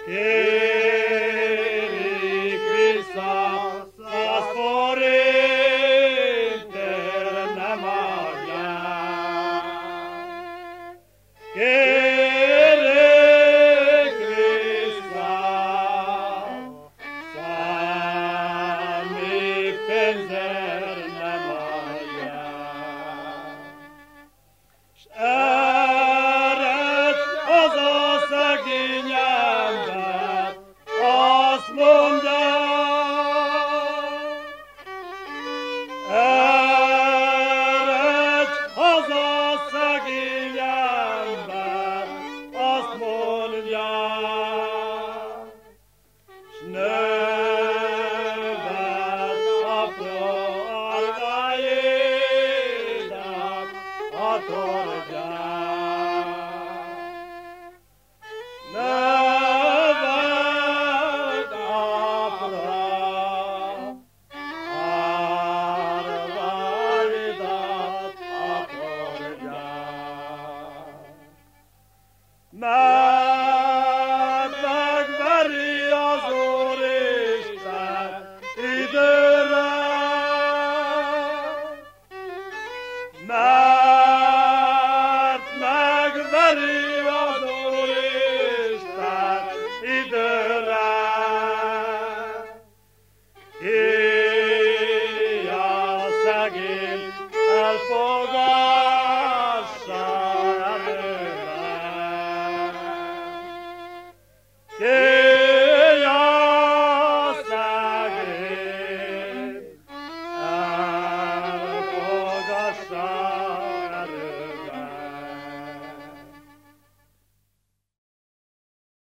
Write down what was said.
Kérik vissza, 100 forintért nem adják. Kérik vissza, semmi pénzért nem adják. S ered haza szegény ember, azt mondja, eredj haza szegény ember, azt mondja, s növeld apró almáidat a torgyán. Növeld apró almáidat a torgyán. Mert megveri az Úristen időre, mert megveri